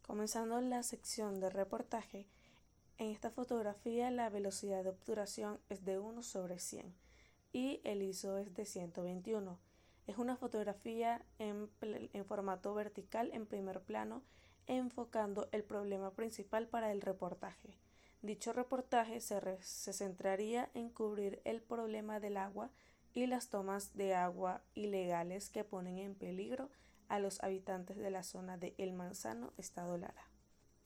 Comenzando la sección de reportaje, en esta fotografía la velocidad de obturación es de 1/100 y el ISO es de 121. Es una fotografía en formato vertical en primer plano, enfocando el problema principal para el reportaje. Dicho reportaje se centraría en cubrir el problema del agua y las tomas de agua ilegales que ponen en peligro a los habitantes de la zona de El Manzano, Estado Lara.